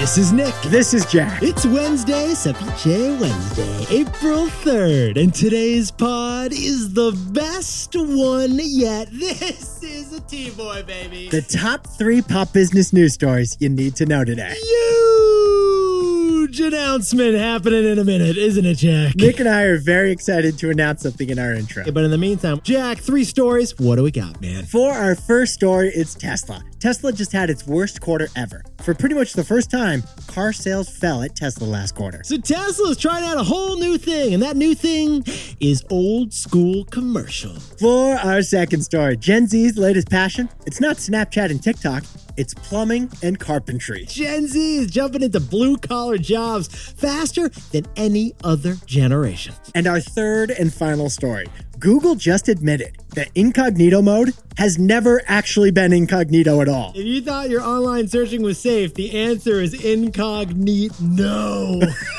This is Nick. This is Jack. It's Wednesday, Ceviche Wednesday, April 3rd, and today's pod is the best one yet. This is a T-Boy, baby. The top 3 pop business news stories you need to know today. Huge announcement happening in a minute, isn't it, Jack? Nick and I are very excited to announce something in our intro. Okay, but in the meantime, Jack, 3 stories. What do we got, man? For our first story, it's Tesla. Tesla just had its worst quarter ever. For pretty much the first time, car sales fell at Tesla last quarter. So Tesla's trying out a whole new thing, and that new thing is old school commercial. For our second story, Gen Z's latest passion, it's not Snapchat and TikTok, it's plumbing and carpentry. Gen Z is jumping into blue-collar jobs faster than any other generation. And our third and final story, Google just admitted that incognito mode has never actually been incognito at all. If you thought your online searching was safe, the answer is incognito. No.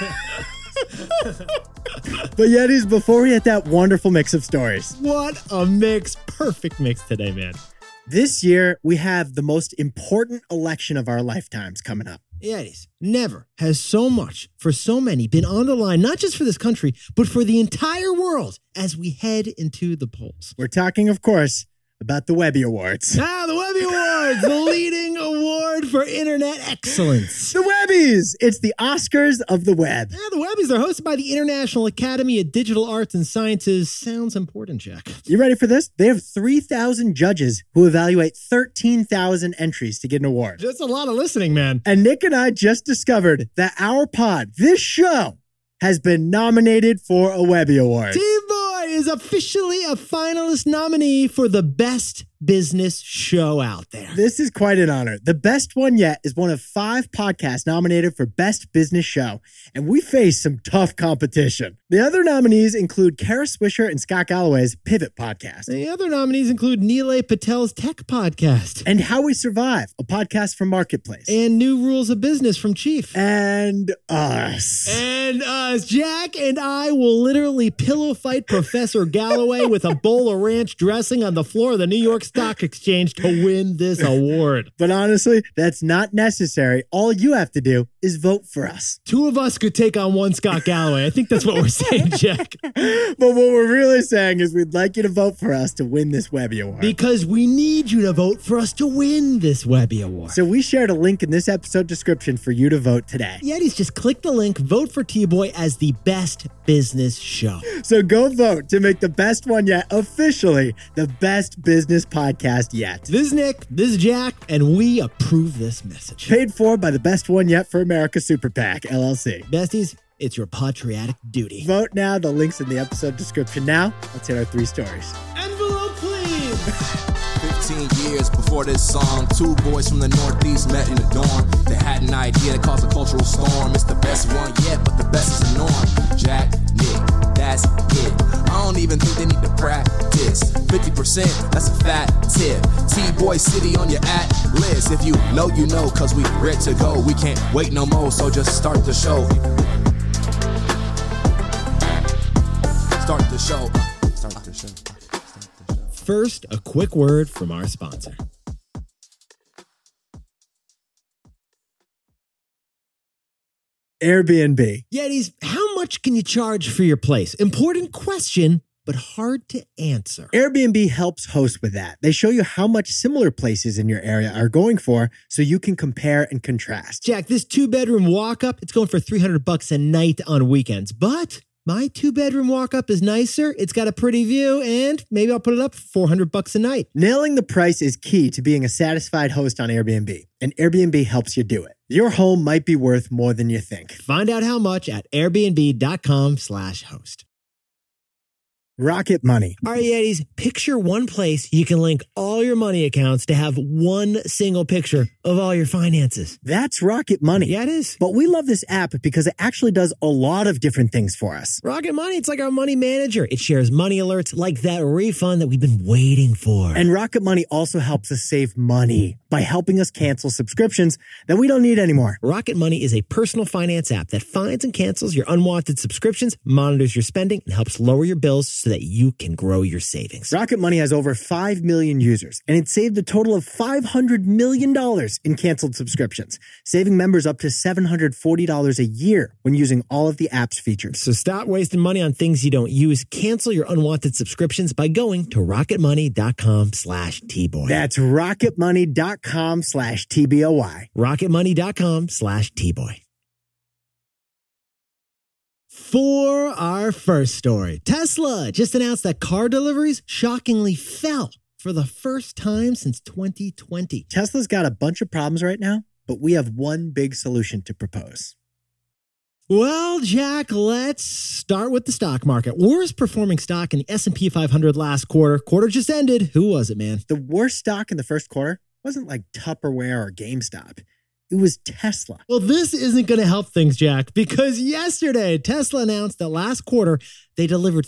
But Yetis, before we hit that wonderful mix of stories. What a mix. Perfect mix today, man. This year, we have the most important election of our lifetimes coming up. Yetis, never has so much for so many been on the line, not just for this country, but for the entire world as we head into the polls. We're talking, of course, about the Webby Awards. The Webby Awards, the leading award for internet excellence. The Webbies! It's the Oscars of the web. The Webbies are hosted by the International Academy of Digital Arts and Sciences. Sounds important, Jack. You ready for this? They have 3,000 judges who evaluate 13,000 entries to get an award. That's a lot of listening, man. And Nick and I just discovered that our pod, this show, has been nominated for a Webby Award. T-Boy is officially a finalist nominee for the best business show out there. This is quite an honor. The best one yet is one of 5 podcasts nominated for Best Business Show, and we face some tough competition. The other nominees include Kara Swisher and Scott Galloway's Pivot podcast. The other nominees include Nilay Patel's Tech podcast. And How We Survive, a podcast from Marketplace. And New Rules of Business from Chief. And us. And us. Jack and I will literally pillow fight Professor Galloway with a bowl of ranch dressing on the floor of the New York Stock Exchange to win this award. But honestly, that's not necessary. All you have to do is vote for us. 2 of us could take on 1 Scott Galloway. I think that's what we're saying, Jack. But what we're really saying is we'd like you to vote for us to win this Webby Award. Because we need you to vote for us to win this Webby Award. So we shared a link in this episode description for you to vote today. Yetis, just click the link, vote for T-Boy as the best business show. So go vote to make the best one yet officially the best business podcast yet. This is Nick, this is Jack, and we approve this message. Paid for by the Best One Yet for America Super PAC, LLC. Besties, it's your patriotic duty. Vote now. The link's in the episode description now. Let's hit our 3 stories. Envelope, please. 15 years before this song, 2 boys from the Northeast met in a dorm. They had an idea that caused a cultural storm. It's the best one yet, but the best is the norm. Jack, Nick, that's it. I don't even think they need to practice. 50%, that's a fat tip. T-Boy City on your at-list. If you know, cause we ready to go. We can't wait no more, so just start the show. Start the show. Start the show. First, a quick word from our sponsor. Airbnb. Yetis, how much can you charge for your place? Important question, but hard to answer. Airbnb helps host with that. They show you how much similar places in your area are going for so you can compare and contrast. Jack, this 2-bedroom walk-up, it's going for $300 a night on weekends, but my 2-bedroom walk-up is nicer, it's got a pretty view, and maybe I'll put it up for $400 a night. Nailing the price is key to being a satisfied host on Airbnb, and Airbnb helps you do it. Your home might be worth more than you think. Find out how much at airbnb.com/host. Rocket Money. All right, Yetis, picture one place you can link all your money accounts to have one single picture of all your finances. That's Rocket Money. Yeah, it is. But we love this app because it actually does a lot of different things for us. Rocket Money, it's like our money manager. It shares money alerts like that refund that we've been waiting for. And Rocket Money also helps us save money by helping us cancel subscriptions that we don't need anymore. Rocket Money is a personal finance app that finds and cancels your unwanted subscriptions, monitors your spending, and helps lower your bills so that you can grow your savings. Rocket Money has over 5 million users, and it saved a total of $500 million in canceled subscriptions, saving members up to $740 a year when using all of the app's features. So stop wasting money on things you don't use. Cancel your unwanted subscriptions by going to rocketmoney.com/TBoy. That's rocketmoney.com/TBOY. rocketmoney.com/TBoy. For our first story, Tesla just announced that car deliveries shockingly fell for the first time since 2020. Tesla's got a bunch of problems right now, but we have one big solution to propose. Well, Jack, let's start with the stock market. Worst performing stock in the S&P 500 last quarter. Quarter just ended. Who was it, man? The worst stock in the first quarter wasn't like Tupperware or GameStop. It was Tesla. Well, this isn't going to help things, Jack, because yesterday Tesla announced that last quarter they delivered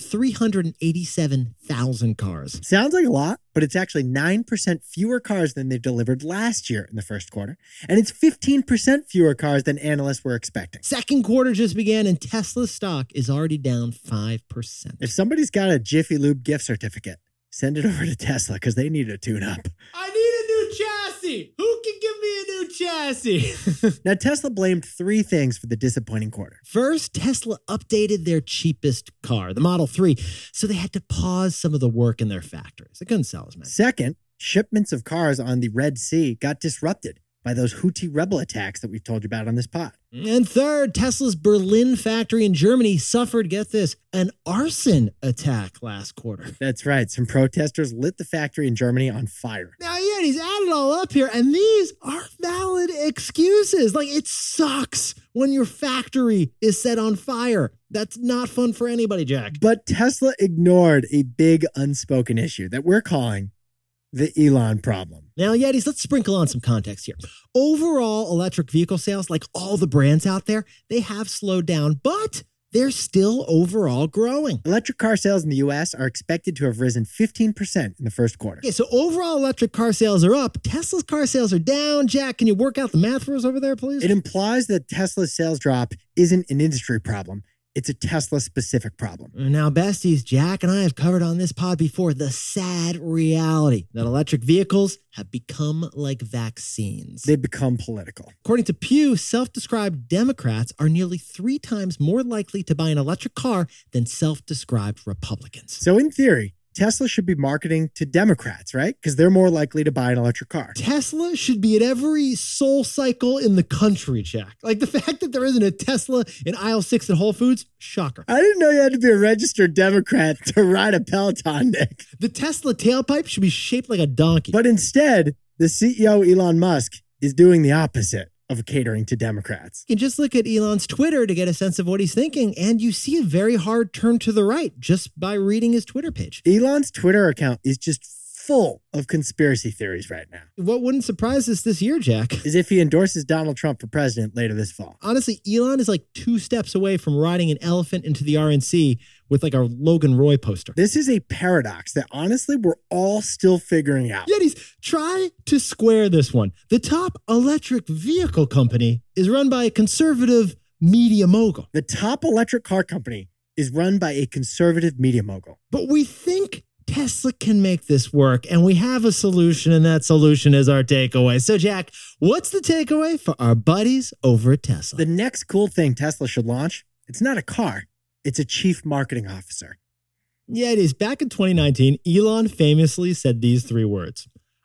387,000 cars. Sounds like a lot, but it's actually 9% fewer cars than they delivered last year in the first quarter. And it's 15% fewer cars than analysts were expecting. Second quarter just began and Tesla's stock is already down 5%. If somebody's got a Jiffy Lube gift certificate, send it over to Tesla because they need a tune-up. I need a new chassis. Who can give me a new chassis? Now, Tesla blamed three things for the disappointing quarter. First, Tesla updated their cheapest car, the Model 3, so they had to pause some of the work in their factories. They couldn't sell as many. Second, shipments of cars on the Red Sea got disrupted by those Houthi rebel attacks that we've told you about on this pod. And third, Tesla's Berlin factory in Germany suffered, get this, an arson attack last quarter. That's right. Some protesters lit the factory in Germany on fire. Now, yeah, he's added all up here, and these are valid excuses. Like, it sucks when your factory is set on fire. That's not fun for anybody, Jack. But Tesla ignored a big unspoken issue that we're calling the Elon problem. Now, Yetis, let's sprinkle on some context here. Overall, electric vehicle sales, like all the brands out there, they have slowed down, but they're still overall growing. Electric car sales in the U.S. are expected to have risen 15% in the first quarter. Okay, so overall electric car sales are up. Tesla's car sales are down. Jack, can you work out the math for us over there, please? It implies that Tesla's sales drop isn't an industry problem. It's a Tesla-specific problem. Now, besties, Jack and I have covered on this pod before the sad reality that electric vehicles have become like vaccines. They become political. According to Pew, self-described Democrats are nearly 3 times more likely to buy an electric car than self-described Republicans. So in theory, Tesla should be marketing to Democrats, right? Because they're more likely to buy an electric car. Tesla should be at every Soul Cycle in the country, Jack. Like the fact that there isn't a Tesla in aisle 6 at Whole Foods, shocker. I didn't know you had to be a registered Democrat to ride a Peloton, Nick. The Tesla tailpipe should be shaped like a donkey. But instead, the CEO, Elon Musk, is doing the opposite of catering to Democrats. You can just look at Elon's Twitter to get a sense of what he's thinking, and you see a very hard turn to the right just by reading his Twitter page. Elon's Twitter account is just full of conspiracy theories right now. What wouldn't surprise us this year, Jack, is if he endorses Donald Trump for president later this fall. Honestly, Elon is like 2 steps away from riding an elephant into the RNC with like a Logan Roy poster. This is a paradox that honestly we're all still figuring out. Yetis, try to square this one. The top electric vehicle company is run by a conservative media mogul. The top electric car company is run by a conservative media mogul. But we think Tesla can make this work, and we have a solution, and that solution is our takeaway. So, Jack, what's the takeaway for our buddies over at Tesla? The next cool thing Tesla should launch, it's not a car, it's a chief marketing officer. Yeah, it is. Back in 2019, Elon famously said these 3 words: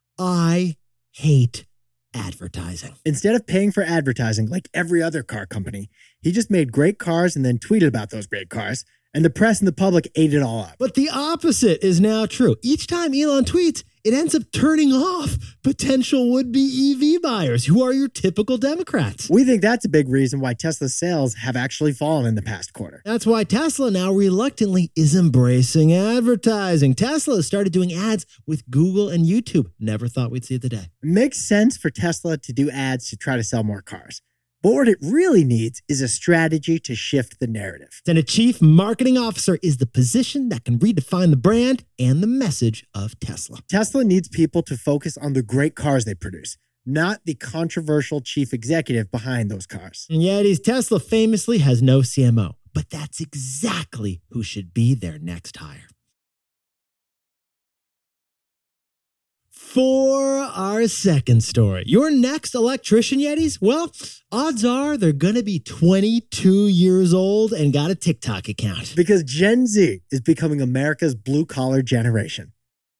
I hate advertising. Instead of paying for advertising like every other car company, he just made great cars and then tweeted about those great cars. And the press and the public ate it all up. But the opposite is now true. Each time Elon tweets, it ends up turning off potential would-be EV buyers who are your typical Democrats. We think that's a big reason why Tesla's sales have actually fallen in the past quarter. That's why Tesla now reluctantly is embracing advertising. Tesla has started doing ads with Google and YouTube. Never thought we'd see it today. It makes sense for Tesla to do ads to try to sell more cars. But what it really needs is a strategy to shift the narrative. Then a chief marketing officer is the position that can redefine the brand and the message of Tesla. Tesla needs people to focus on the great cars they produce, not the controversial chief executive behind those cars. And yet, Tesla famously has no CMO, but that's exactly who should be their next hire. For our second story, your next electrician Yetis, well, odds are they're going to be 22 years old and got a TikTok account. Because Gen Z is becoming America's blue-collar generation.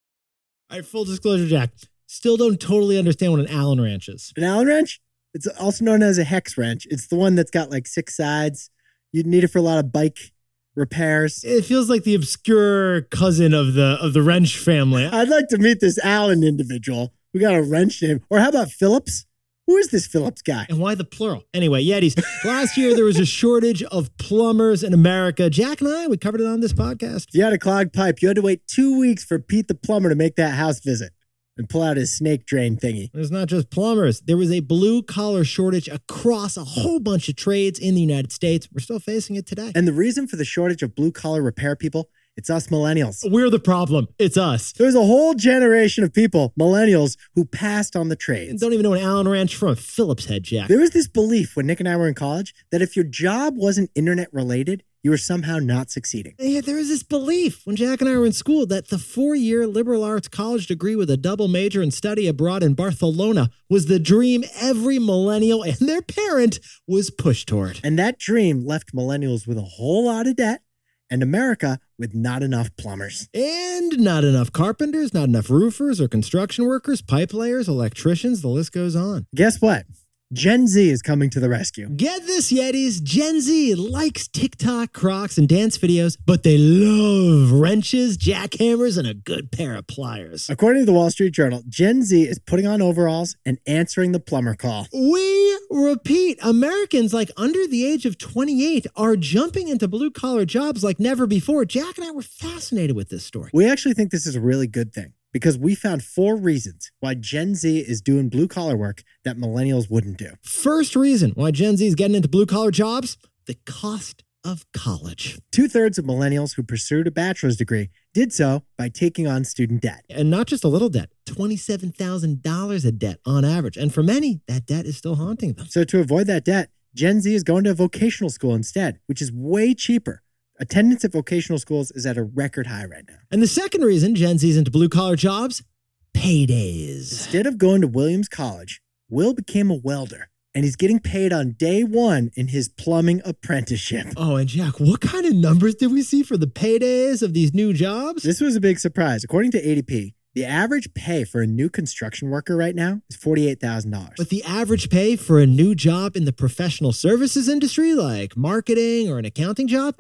All right, full disclosure, Jack. Still don't totally understand what an Allen wrench is. An Allen wrench? It's also known as a hex wrench. It's the one that's got like 6 sides. You'd need it for a lot of bike repairs. It feels like the obscure cousin of the wrench family. I'd like to meet this Allen individual. We got a wrench name. Or how about Phillips? Who is this Phillips guy? And why the plural? Anyway, Yetis, last year there was a shortage of plumbers in America. Jack and I, we covered it on this podcast. If you had a clogged pipe, you had to wait 2 weeks for Pete the plumber to make that house visit and pull out his snake drain thingy. It's not just plumbers. There was a blue-collar shortage across a whole bunch of trades in the United States. We're still facing it today. And the reason for the shortage of blue-collar repair people, it's us millennials. We're the problem. It's us. There's a whole generation of people, millennials, who passed on the trades. Don't even know an Allen wrench from a Phillips head, Jack. There was this belief when Nick and I were in college that if your job wasn't internet-related, you were somehow not succeeding. Yeah, there was this belief when Jack and I were in school that the 4-year liberal arts college degree with a double major and study abroad in Barcelona was the dream every millennial and their parent was pushed toward. And that dream left millennials with a whole lot of debt and America with not enough plumbers. And not enough carpenters, not enough roofers or construction workers, pipe layers, electricians, the list goes on. Guess what? Gen Z is coming to the rescue. Get this, Yetis. Gen Z likes TikTok, Crocs, and dance videos, but they love wrenches, jackhammers, and a good pair of pliers. According to the Wall Street Journal, Gen Z is putting on overalls and answering the plumber call. We repeat, Americans like under the age of 28 are jumping into blue-collar jobs like never before. Jack and I were fascinated with this story. We actually think this is a really good thing, because we found 4 reasons why Gen Z is doing blue-collar work that millennials wouldn't do. First reason why Gen Z is getting into blue-collar jobs, the cost of college. 2/3 of millennials who pursued a bachelor's degree did so by taking on student debt. And not just a little debt, $27,000 of debt on average. And for many, that debt is still haunting them. So to avoid that debt, Gen Z is going to vocational school instead, which is way cheaper. Attendance at vocational schools is at a record high right now. And the second reason Gen Z is into blue-collar jobs, paydays. Instead of going to Williams College, Will became a welder, and he's getting paid on day 1 in his plumbing apprenticeship. Oh, and Jack, what kind of numbers did we see for the paydays of these new jobs? This was a big surprise. According to ADP, the average pay for a new construction worker right now is $48,000. But the average pay for a new job in the professional services industry, like marketing or an accounting job,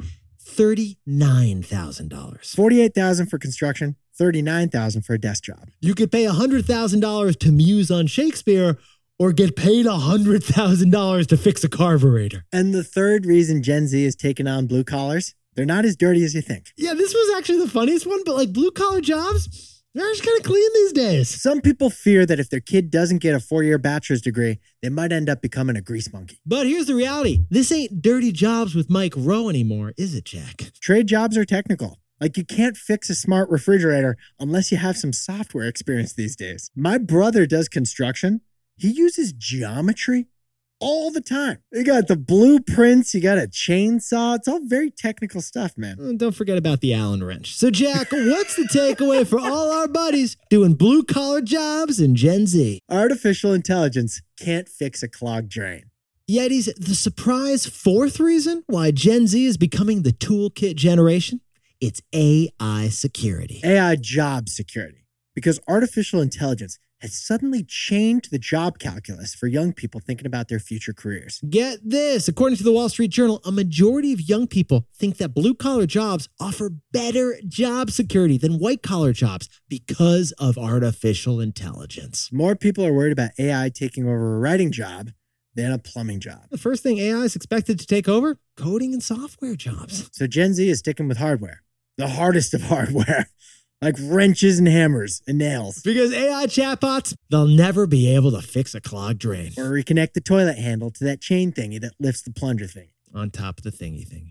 $39,000. $48,000 for construction, $39,000 for a desk job. You could pay $100,000 to muse on Shakespeare or get paid $100,000 to fix a carburetor. And the third reason Gen Z is taking on blue collars, they're not as dirty as you think. Yeah, this was actually the funniest one, but like blue collar jobs, they're just kind of clean these days. Some people fear that if their kid doesn't get a 4-year bachelor's degree, they might end up becoming a grease monkey. But here's the reality. This ain't dirty jobs with Mike Rowe anymore, is it, Jack? Trade jobs are technical. Like, you can't fix a smart refrigerator unless you have some software experience these days. My brother does construction. He uses geometry all the time. You got the blueprints, you got a chainsaw. It's all very technical stuff, man. And don't forget about the Allen wrench. So, Jack, what's the takeaway for all our buddies doing blue-collar jobs in Gen Z? Artificial intelligence can't fix a clogged drain. Yetis, the surprise fourth reason why Gen Z is becoming the toolkit generation, it's AI security. AI job security. Because artificial intelligence has suddenly changed the job calculus for young people thinking about their future careers. Get this. According to the Wall Street Journal, a majority of young people think that blue-collar jobs offer better job security than white-collar jobs because of artificial intelligence. More people are worried about AI taking over a writing job than a plumbing job. The first thing AI is expected to take over, coding and software jobs. So Gen Z is sticking with hardware, the hardest of hardware. Like wrenches and hammers and nails. Because AI chatbots, they'll never be able to fix a clogged drain. Or reconnect the toilet handle to that chain thingy that lifts the plunger thing. On top of the thingy thing.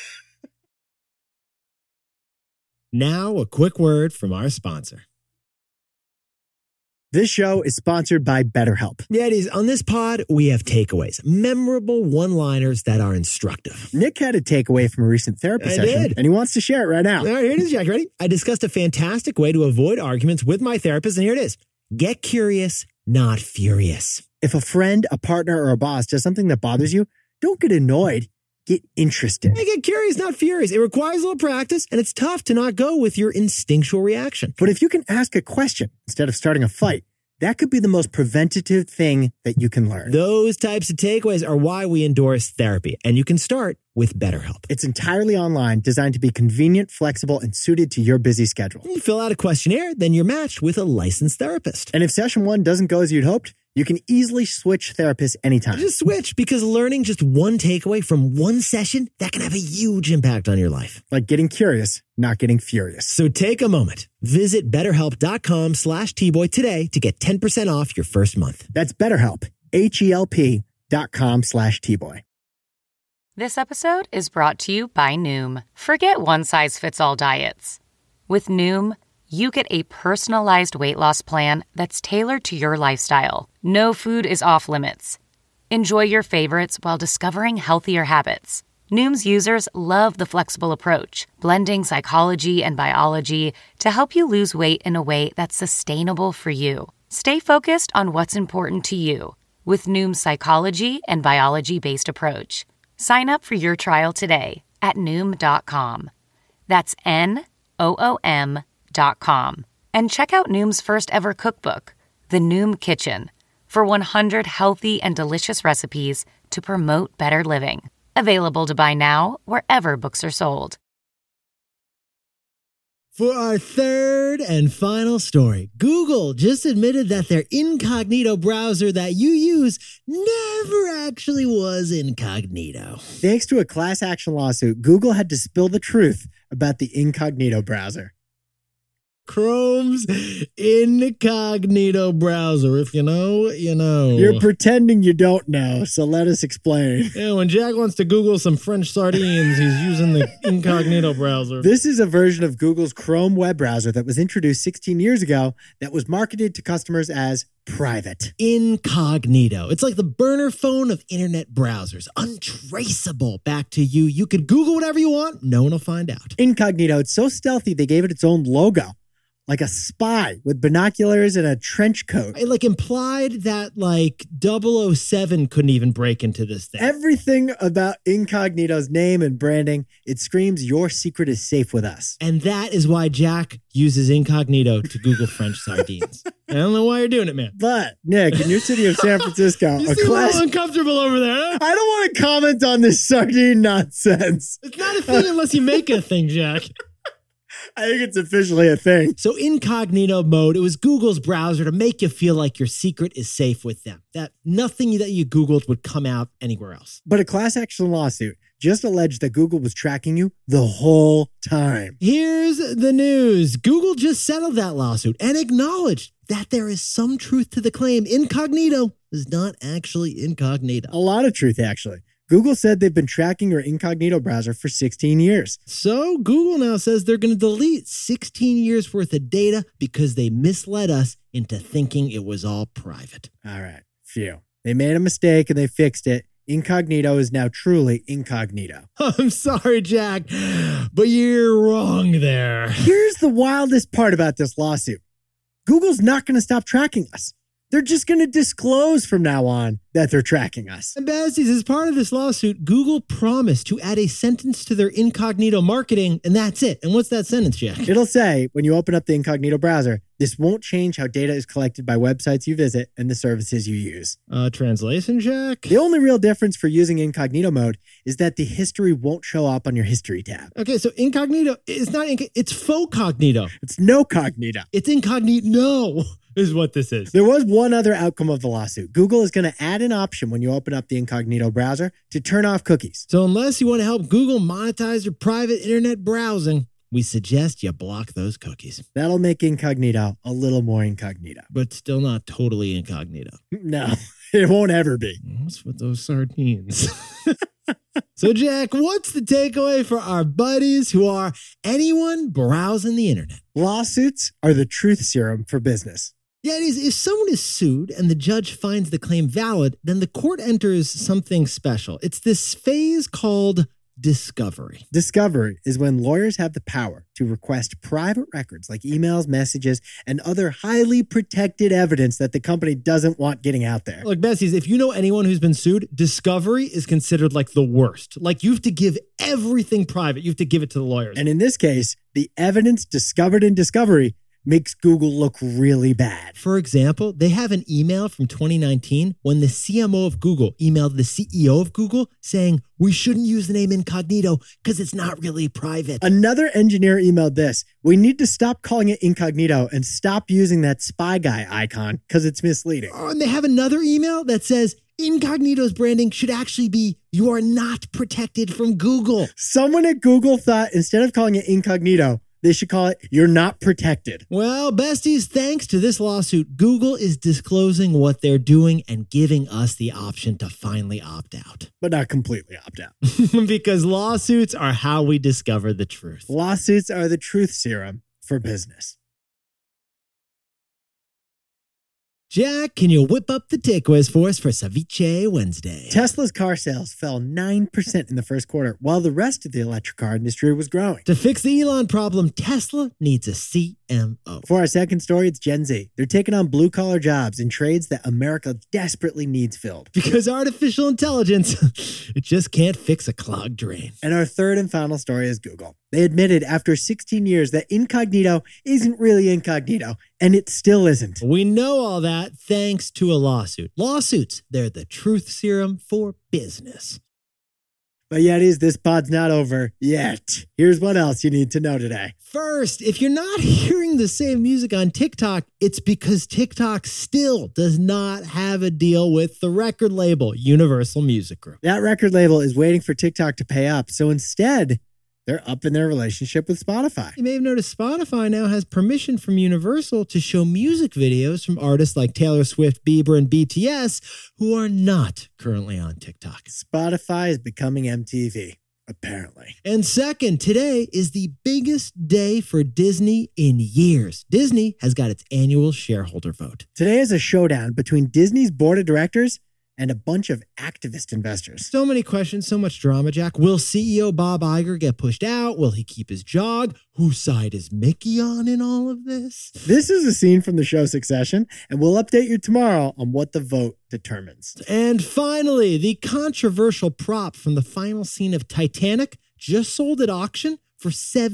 Now, a quick word from our sponsor. This show is sponsored by BetterHelp. Yetis, on this pod, we have takeaways. Memorable one-liners that are instructive. Nick had a takeaway from a recent therapy session, and he wants to share it right now. All right, here it is, Jack. Ready? I discussed a fantastic way to avoid arguments with my therapist, and here it is. Get curious, not furious. If a friend, a partner, or a boss does something that bothers you, don't get annoyed. Get interested. Get curious, not furious. It requires a little practice, and it's tough to not go with your instinctual reaction. But if you can ask a question instead of starting a fight, that could be the most preventative thing that you can learn. Those types of takeaways are why we endorse therapy, and you can start with BetterHelp. It's entirely online, designed to be convenient, flexible, and suited to your busy schedule. You fill out a questionnaire, then you're matched with a licensed therapist. And if session 1 doesn't go as you'd hoped, you can easily switch therapists anytime. Just switch, because learning just one takeaway from one session, that can have a huge impact on your life. Like getting curious, not getting furious. So take a moment. Visit BetterHelp.com/Tboy today to get 10% off your first month. That's BetterHelp, HELP.com/Tboy. This episode is brought to you by Noom. Forget one-size-fits-all diets. With Noom, you get a personalized weight loss plan that's tailored to your lifestyle. No food is off limits. Enjoy your favorites while discovering healthier habits. Noom's users love the flexible approach, blending psychology and biology to help you lose weight in a way that's sustainable for you. Stay focused on what's important to you with Noom's psychology and biology-based approach. Sign up for your trial today at Noom.com. That's NOOM.com. And check out Noom's first ever cookbook, The Noom Kitchen, for 100 healthy and delicious recipes to promote better living. Available to buy now wherever books are sold. For our third and final story, Google just admitted that their incognito browser that you use never actually was incognito. Thanks to a class action lawsuit, Google had to spill the truth about the incognito browser. Chrome's incognito browser. If you know, you know. You're pretending you don't know, so let us explain. Yeah, when Jack wants to Google some French sardines, he's using the incognito browser. This is a version of Google's Chrome web browser that was introduced 16 years ago that was marketed to customers as private. Incognito. It's like the burner phone of internet browsers. Untraceable back to you. You could Google whatever you want. No one will find out. Incognito, it's so stealthy they gave it its own logo. Like a spy with binoculars and a trench coat. It implied that 007 couldn't even break into this thing. Everything about Incognito's name and branding, it screams your secret is safe with us. And that is why Jack uses Incognito to Google French sardines. I don't know why you're doing it, man. But, Nick, in your city of San Francisco, you seem a little uncomfortable over there, huh? I don't want to comment on this sardine nonsense. It's not a thing unless you make it a thing, Jack. I think it's officially a thing. So incognito mode, it was Google's browser to make you feel like your secret is safe with them. That nothing that you Googled would come out anywhere else. But a class action lawsuit just alleged that Google was tracking you the whole time. Here's the news. Google just settled that lawsuit and acknowledged that there is some truth to the claim. Incognito is not actually incognito. A lot of truth, actually. Google said they've been tracking your incognito browser for 16 years. So Google now says they're going to delete 16 years worth of data because they misled us into thinking it was all private. All right, phew. They made a mistake and they fixed it. Incognito is now truly incognito. I'm sorry, Jack, but you're wrong there. Here's the wildest part about this lawsuit. Google's not going to stop tracking us. They're just going to disclose from now on that they're tracking us. And besties, as part of this lawsuit, Google promised to add a sentence to their incognito marketing, and that's it. And what's that sentence, Jack? It'll say, when you open up the incognito browser, this won't change how data is collected by websites you visit and the services you use. Translation, Jack? The only real difference for using incognito mode is that the history won't show up on your history tab. Okay, so incognito, it's not, it's faux cognito. It's no cognito. It's incognito. Is what this is. There was one other outcome of the lawsuit. Google is going to add an option when you open up the incognito browser to turn off cookies. So unless you want to help Google monetize your private internet browsing, we suggest you block those cookies. That'll make incognito a little more incognito. But still not totally incognito. No, it won't ever be. What's with those sardines? So Jack, what's the takeaway for our buddies who are anyone browsing the internet? Lawsuits are the truth serum for business. Yeah, it is. If someone is sued and the judge finds the claim valid, then the court enters something special. It's this phase called discovery. Discovery is when lawyers have the power to request private records like emails, messages, and other highly protected evidence that the company doesn't want getting out there. Look, besties, if you know anyone who's been sued, discovery is considered like the worst. Like you have to give everything private. You have to give it to the lawyers. And in this case, the evidence discovered in discovery makes Google look really bad. For example, they have an email from 2019 when the CMO of Google emailed the CEO of Google saying, we shouldn't use the name incognito because it's not really private. Another engineer emailed this: we need to stop calling it incognito and stop using that spy guy icon because it's misleading. Oh, and they have another email that says, incognito's branding should actually be, you are not protected from Google. Someone at Google thought instead of calling it incognito, they should call it, you're not protected. Well, besties, thanks to this lawsuit, Google is disclosing what they're doing and giving us the option to finally opt out. But not completely opt out. Because lawsuits are how we discover the truth. Lawsuits are the truth serum for business. Jack, can you whip up the takeaways for us for Ceviche Wednesday? Tesla's car sales fell 9% in the first quarter, while the rest of the electric car industry was growing. To fix the Elon problem, Tesla needs a CMO. For our second story, it's Gen Z. They're taking on blue-collar jobs in trades that America desperately needs filled. Because artificial intelligence, it just can't fix a clogged drain. And our third and final story is Google. They admitted after 16 years that incognito isn't really incognito, and it still isn't. We know all that thanks to a lawsuit. Lawsuits, they're the truth serum for business. But Yetis, this pod's not over yet. Here's what else you need to know today. First, if you're not hearing the same music on TikTok, it's because TikTok still does not have a deal with the record label, Universal Music Group. That record label is waiting for TikTok to pay up, so instead, they're up in their relationship with Spotify. You may have noticed Spotify now has permission from Universal to show music videos from artists like Taylor Swift, Bieber, and BTS who are not currently on TikTok. Spotify is becoming MTV, apparently. And second, today is the biggest day for Disney in years. Disney has got its annual shareholder vote. Today is a showdown between Disney's board of directors and a bunch of activist investors. So many questions, so much drama, Jack. Will CEO Bob Iger get pushed out? Will he keep his job? Whose side is Mickey on in all of this? This is a scene from the show Succession, and we'll update you tomorrow on what the vote determines. And finally, the controversial prop from the final scene of Titanic just sold at auction for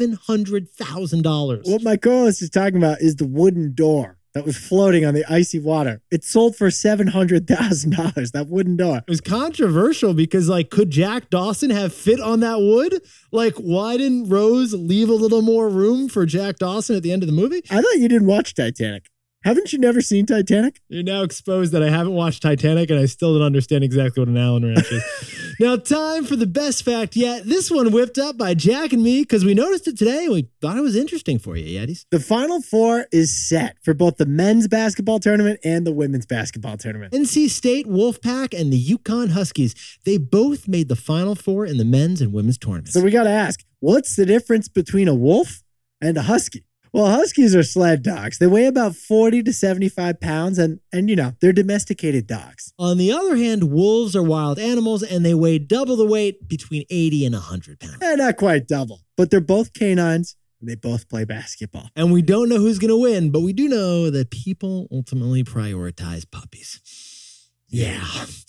$700,000. What my co-host is talking about is the wooden door that was floating on the icy water. It sold for $700,000, that wooden door. It was controversial because, could Jack Dawson have fit on that wood? Why didn't Rose leave a little more room for Jack Dawson at the end of the movie? I thought you didn't watch Titanic. Haven't you never seen Titanic? You're now exposed that I haven't watched Titanic and I still don't understand exactly what an Allen wrench is. Now, time for the best fact yet. This one whipped up by Jack and me because we noticed it today and we thought it was interesting for you, Yetis. The Final Four is set for both the men's basketball tournament and the women's basketball tournament. NC State, Wolfpack, and the Yukon Huskies, they both made the Final Four in the men's and women's tournaments. So we got to ask, what's the difference between a wolf and a husky? Well, huskies are sled dogs. They weigh about 40 to 75 pounds and they're domesticated dogs. On the other hand, wolves are wild animals and they weigh double the weight, between 80 and 100 pounds. Not quite double, but they're both canines and they both play basketball. And we don't know who's going to win, but we do know that people ultimately prioritize puppies. Yeah.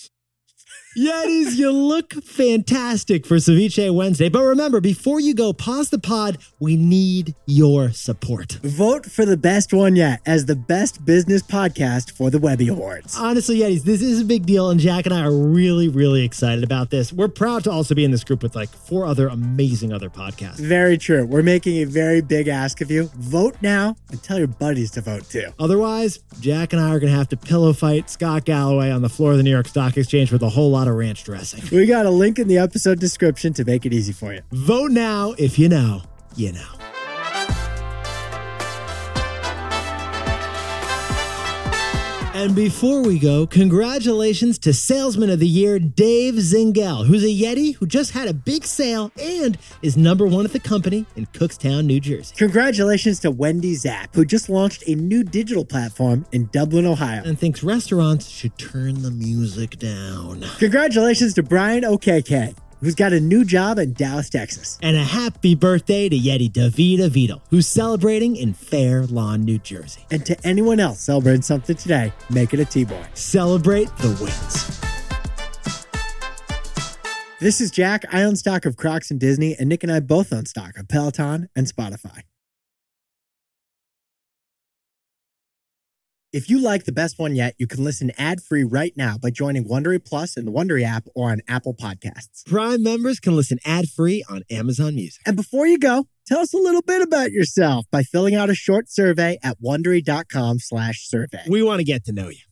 Yetis, you look fantastic for Ceviche Wednesday. But remember, before you go, pause the pod. We need your support. Vote for the best one yet as the best business podcast for the Webby Awards. Honestly, Yetis, this is a big deal, and Jack and I are really, really excited about this. We're proud to also be in this group with 4 other amazing other podcasts. Very true. We're making a very big ask of you. Vote now and tell your buddies to vote too. Otherwise, Jack and I are going to have to pillow fight Scott Galloway on the floor of the New York Stock Exchange with a whole lot of ranch dressing. We got a link in the episode description to make it easy for you. Vote now. If you know, you know. And before we go, congratulations to Salesman of the Year, Dave Zingel, who's a Yeti who just had a big sale and is #1 at the company in Cookstown, New Jersey. Congratulations to Wendy Zapp, who just launched a new digital platform in Dublin, Ohio. And thinks restaurants should turn the music down. Congratulations to Brian OKK, who's got a new job in Dallas, Texas. And a happy birthday to Yeti Davida Vito, who's celebrating in Fair Lawn, New Jersey. And to anyone else celebrating something today, make it a T-Boy. Celebrate the wins. This is Jack. I own stock of Crocs and Disney, and Nick and I both own stock of Peloton and Spotify. If you like The Best One Yet, you can listen ad-free right now by joining Wondery Plus in the Wondery app or on Apple Podcasts. Prime members can listen ad-free on Amazon Music. And before you go, tell us a little bit about yourself by filling out a short survey at Wondery.com/survey. We want to get to know you.